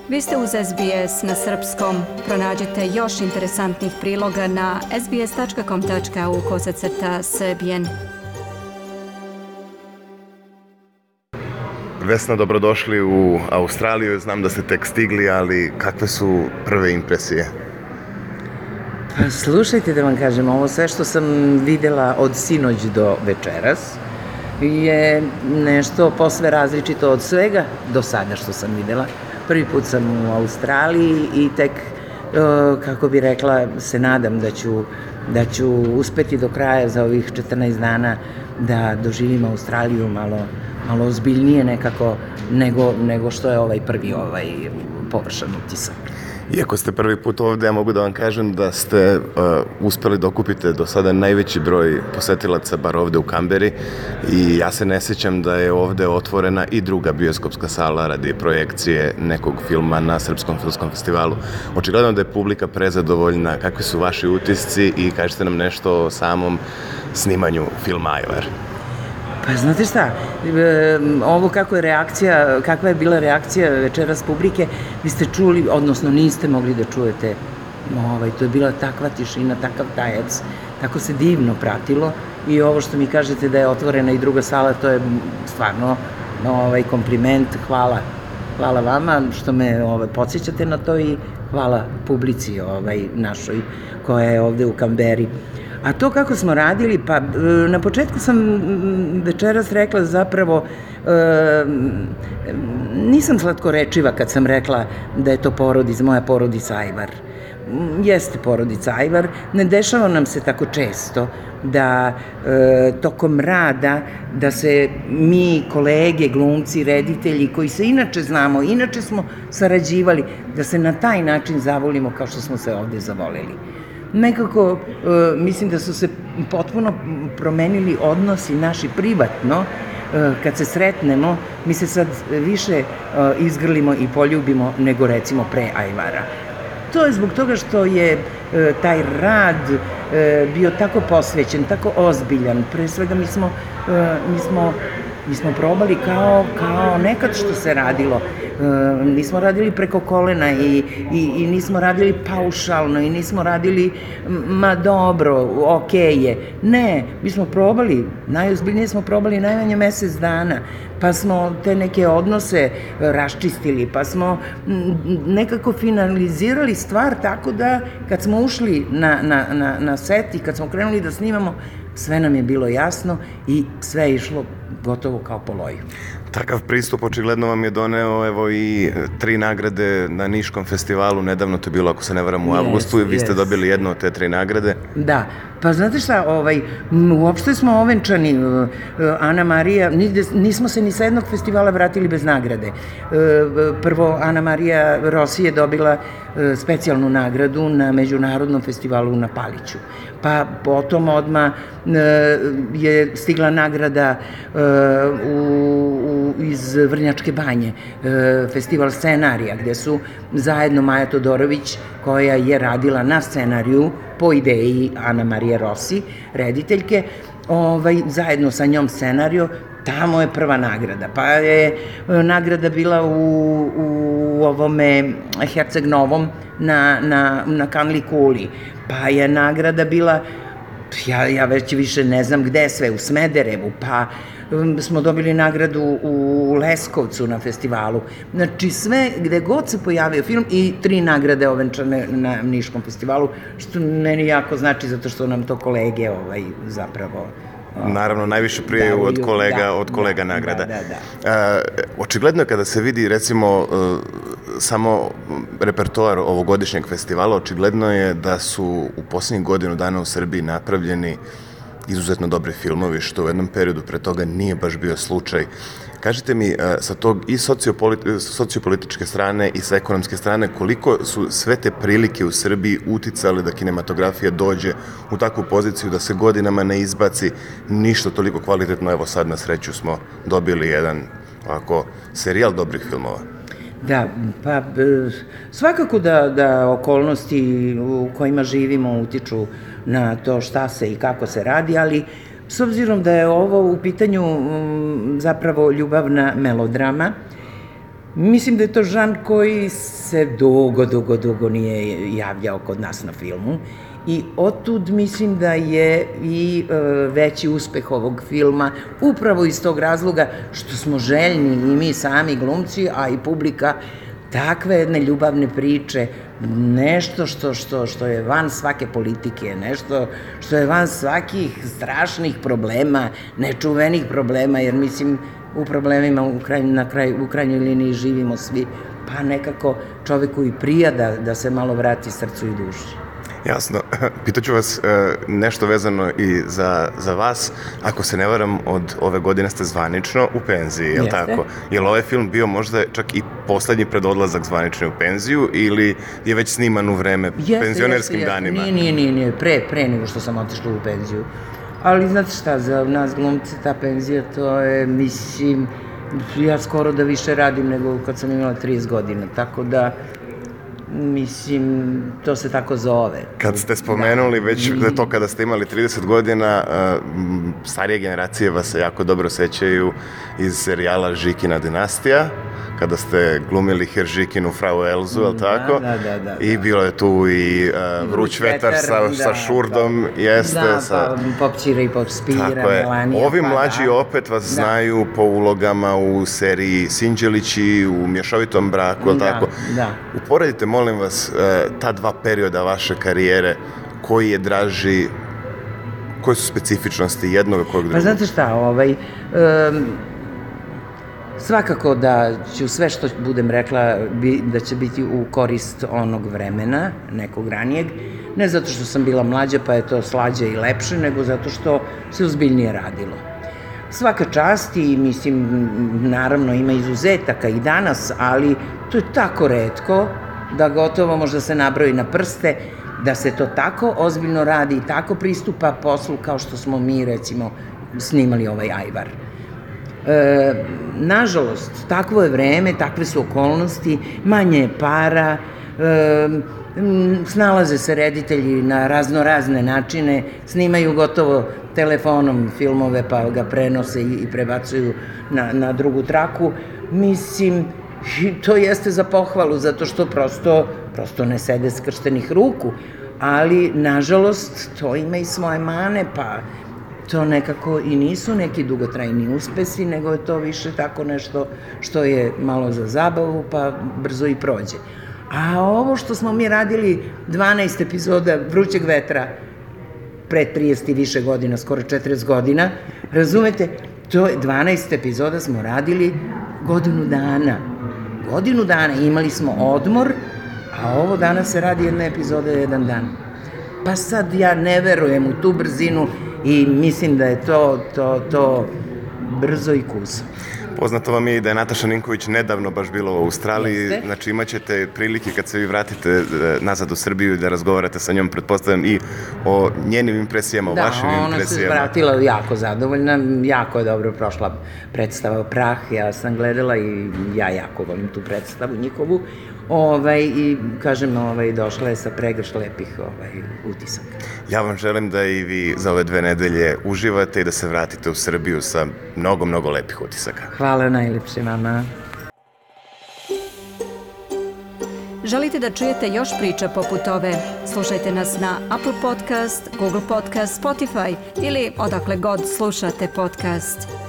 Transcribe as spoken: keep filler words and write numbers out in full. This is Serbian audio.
Vi ste uz S B S na srpskom. Pronađite još interesantnih priloga na sbs.com.au kosacrta srbijen. Vesna, dobrodošli u Australiju. Znam da ste tek stigli, ali kakve su prve impresije? Pa slušajte da vam kažem, ovo sve što sam videla od sinoć do večeras je nešto posve različito od svega do sada što sam videla. Prvi put sam u Australiji i tek, kako bi rekla, se nadam da ću, da ću uspeti do kraja za ovih četrnaest dana da doživim Australiju malo, malo ozbiljnije nekako nego, nego što je ovaj prvi ovaj površan utisak. Iako ste prvi put ovde, ja mogu da vam kažem da ste uh, uspeli da okupite do sada najveći broj posetilaca bar ovde u Kamberi i ja se ne sjećam da je ovde otvorena i druga bioskopska sala radi projekcije nekog filma na Srpskom filmskom festivalu. Očigledno da je publika prezadovoljna. Kakvi su vaši utisci i kažete nam nešto o samom snimanju filma Ajvar? Pa znate šta, ovo kako je reakcija, kakva je bila reakcija večeras publike, vi ste čuli, odnosno niste mogli da čujete, ovaj, to je bila takva tišina, takav tajac, tako se divno pratilo i ovo što mi kažete da je otvorena i druga sala, to je stvarno ovaj, kompliment, hvala, hvala vama što me ovaj, podsjećate na to i hvala publici ovaj, našoj koja je ovde u Kamberi. A to kako smo radili, pa na početku sam večeras rekla zapravo, e, nisam slatkorečiva kad sam rekla da je to porodica, moja porodica Ajvar. Jeste porodica Ajvar, ne dešava nam se tako često da e, tokom rada, da se mi, kolege, glumci, reditelji, koji se inače znamo, inače smo sarađivali, da se na taj način zavolimo kao što smo se ovde zavoleli. Nekako, e, mislim da su se potpuno promenili odnosi naši privatno, e, kad se sretnemo, mi se sad više e, izgrlimo i poljubimo nego recimo pre Ajvara. To je zbog toga što je e, taj rad e, bio tako posvećen, tako ozbiljan. Pre svega mi smo, e, mi smo, mi smo probali kao, kao nekad što se radilo. E, nismo radili preko kolena i, i, i nismo radili paušalno i nismo radili ma dobro, okej je. Ne, mi smo probali, najozbiljnije smo probali najmanje mesec dana, pa smo te neke odnose raščistili, pa smo nekako finalizirali stvar tako da kad smo ušli na, na, na, na set i kad smo krenuli da snimamo, sve nam je bilo jasno i sve je išlo gotovo kao po loju. Takav pristup očigledno vam je doneo evo i tri nagrade na Niškom festivalu, nedavno to je bilo, ako se ne varam, u avgustu, i vi ste dobili jednu od te tri nagrade. Da, pa znate šta, ovaj, uopšte smo ovenčani, Ana Marija, nismo se ni sa jednog festivala vratili bez nagrade. Prvo, Ana Marija Rossi je dobila specijalnu nagradu na Međunarodnom festivalu na Paliću. Pa potom odmah je stigla nagrada u, u, iz Vrnjačke banje, festival scenarija, gde su zajedno Maja Todorović, koja je radila na scenariju po ideji Ana Marije Rossi, rediteljke, ovaj, zajedno sa njom scenariju, tamo je prva nagrada. Pa je nagrada bila u, u ovome Herceg Novom na, na, na Kanli Kuli. Pa je nagrada bila, ja, ja već više ne znam gde sve, u Smederevu, pa um, smo dobili nagradu u Leskovcu na festivalu. Znači sve gde god se pojavio film i tri nagrade ovenčane na Niškom festivalu, što meni jako znači zato što nam to kolege ovaj, zapravo... Naravno, najviše prijaju od kolega, da, od kolega da, nagrada. Da, da, da. Uh, očigledno je kada se vidi, recimo, uh, samo repertoar ovogodišnjeg festivala, očigledno je da su u posljednjih godinu dana u Srbiji napravljeni izuzetno dobri filmovi, što u jednom periodu pre toga nije baš bio slučaj. Kažite mi, sa tog i sociopolitičke strane i sa ekonomske strane, koliko su sve te prilike u Srbiji uticale da kinematografija dođe u takvu poziciju da se godinama ne izbaci ništa toliko kvalitetno? Evo sad na sreću smo dobili jedan ovako serijal dobrih filmova. Da, pa svakako da, da okolnosti u kojima živimo utiču na to šta se i kako se radi, ali s obzirom da je ovo u pitanju zapravo ljubavna melodrama, Mislim da je to žanr koji se dugo, dugo, dugo nije javljao kod nas na filmu i otud mislim da je i e, veći uspeh ovog filma upravo iz tog razloga što smo željni i mi sami glumci, a i publika, takve jedne ljubavne priče, nešto što, što, što je van svake politike, nešto što je van svakih strašnih problema, nečuvenih problema, jer mislim u problemima u, kraj, na kraj, u krajnjoj liniji živimo svi, pa nekako čoveku i prija da, da se malo vrati srcu i duši. Jasno. Pitaću vas e, nešto vezano i za, za vas. Ako se ne varam, od ove godine ste zvanično u penziji, je li tako? Je li ovaj film bio možda čak i poslednji pred odlazak zvanično u penziju ili je već sniman u vreme jeste, penzionerskim jeste, danima? Nije, nije, nije, nije, pre, pre nego što sam otišla u penziju. Ali znate šta, za nas glumce ta penzija, to je, mislim, ja skoro da više radim nego kad sam imala trideset godina, tako da mislim, to se tako zove. Kad ste spomenuli da, već da to kada ste imali trideset godina, starije generacije vas se jako dobro sećaju iz serijala Žikina dinastija, kada ste glumili Heržikinu frau Elzu, je li tako? Da, da, da. I bilo je tu i uh, Vruć vetar sa, da, sa Šurdom, da, jeste. Da, sa... pa Popčira i Popspira, Melanija. Ovi mlađi da. opet vas da. znaju po ulogama u seriji Sinđelići, u Mješovitom braku, je li da, tako? Da, Uporedite, molim vas, ta dva perioda vaše karijere, koji je draži, koje su specifičnosti jednog i kojeg drugog? Pa znate šta, ovaj, um, svakako da ću sve što budem rekla bi, da će biti u korist onog vremena, nekog ranijeg, ne zato što sam bila mlađa pa je to slađe i lepše, nego zato što se ozbiljnije radilo. Svaka čast i mislim, naravno ima izuzetaka i danas, ali to je tako retko da gotovo možda se nabroji na prste, da se to tako ozbiljno radi i tako pristupa poslu kao što smo mi recimo snimali ovaj Ajvar. E, nažalost, takvo je vreme, takve su okolnosti, manje je para, e, snalaze se reditelji na raznorazne načine, snimaju gotovo telefonom filmove pa ga prenose i, i prebacuju na, na drugu traku. Mislim, to jeste za pohvalu, zato što prosto, prosto ne sede skrštenih ruku, ali nažalost to ima i svoje mane, pa to nekako i nisu neki dugotrajni uspesi, nego je to više tako nešto što je malo za zabavu, pa brzo i prođe. A ovo što smo mi radili dvanaest epizoda Vrućeg vetra pre trideset i više godina, skoro četrdeset godina, razumete, to je dvanaest epizoda smo radili godinu dana. Godinu dana imali smo odmor, a ovo danas se radi jedna epizoda jedan dan. Pa sad ja ne verujem u tu brzinu i mislim da je to, to, to brzo i kuso. Poznato vam je i da je Nataša Ninković nedavno baš bila u Australiji, Jeste. Znači imat ćete prilike kad se vi vratite nazad u Srbiju da razgovarate sa njom, pretpostavljam i o njenim impresijama, o da, vašim impresijama. Da, ona se vratila jako zadovoljna, jako je dobro prošla predstava Prah, ja sam gledala i ja jako volim tu predstavu njihovu, ovaj, i kažem, ovaj, došla je sa pregrš lepih ovaj, utisaka. Ja vam želim da i vi za ove dve nedelje uživate i da se vratite u Srbiju sa mnogo, mnogo lepih utisaka. Hvala najlepše, mama. Želite da čujete još priča poput ove? Slušajte nas na Apple Podcast, Google Podcast, Spotify ili odakle god slušate podcast.